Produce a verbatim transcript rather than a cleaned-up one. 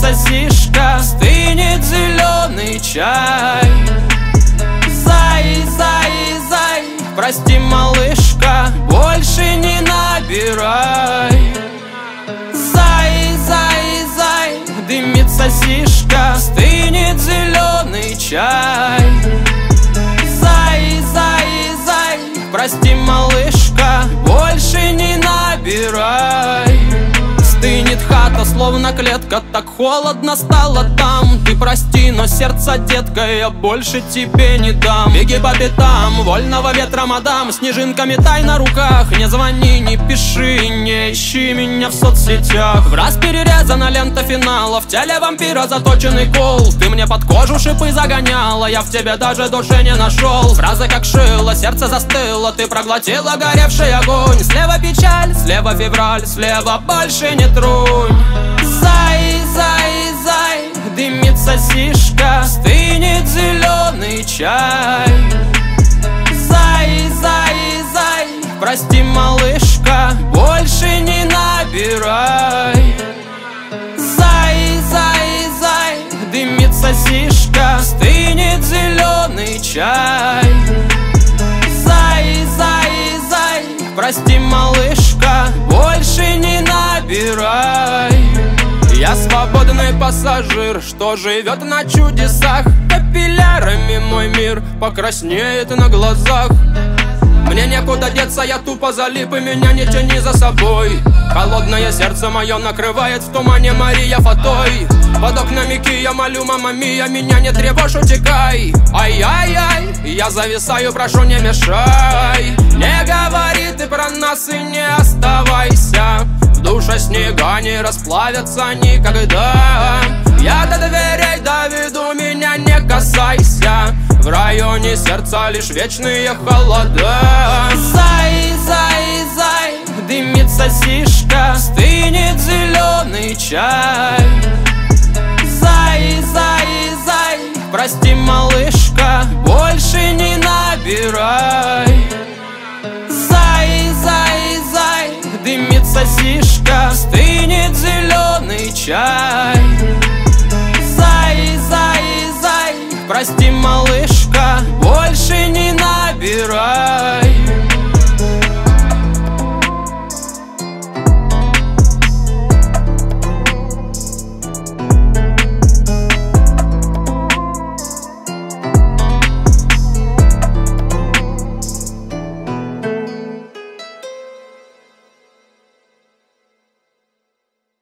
сосишка, стынет зеленый чай. Зай, зай, зай, прости, малышка, больше не набирай. Зай, зай, зай, дымит сосишка, стынет зеленый чай. Зай, зай, зай, прости, малышка, больше не набирай. Стынет хата, словно клетка, так холодно стало там. Ты прости, но сердце, детка, я больше тебе не дам. Беги по пятам, вольного ветра, мадам, снежинками тай на руках. Не звони, не пиши, не ищи меня в соцсетях. В раз перерезана лента финала, в теле вампира заточенный кол. Ты мне под кожу шипы загоняла, я в тебе даже души не нашел. Фраза как шило, сердце застыло, ты проглотила горевший огонь. Слева печаль, слева февраль, слева больше не тронь. Зай, зай, зай, дымит сосишка, стынет зеленый чай. Зай, зай, зай, прости, малышка, больше не набирай. Зай, зай, зай, дымит сосишка, стынет зеленый чай. Зай, зай, зай, прости, малышка, больше не набирай. Я свободный пассажир, что живет на чудесах. Капиллярами мой мир покраснеет на глазах. Мне некуда деться, я тупо залип, и меня не тяни за собой. Холодное сердце мое накрывает в тумане Мария Фатой. Под окнами Кия молю, мама мия, меня не тревожь, утекай. Ай-яй-яй, я зависаю, прошу, не мешай. Не говори ты про нас и не оставайся. В душе снега не расплавятся никогда. Я до дверей доведу, меня не касайся. В районе сердца лишь вечные холода. Зай, зай, зай, дымит сосишка, стынет зеленый чай. Зай, зай, зай, прости, малышка, больше не набирай. Зай, зай, зай, дымит сосишка, стынет зеленый чай. Зай, зай, зай, прости, малышка, больше не набирай.